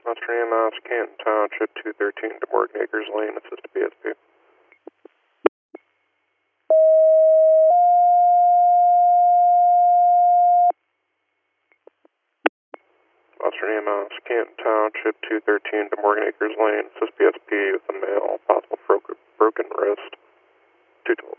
Western EMS, Canton Township, 213 to Morgan Acres Lane, assist BSP. Western EMS, Canton Township, 213 to Morgan Acres Lane, assist BSP with a male, possible broken wrist, 212.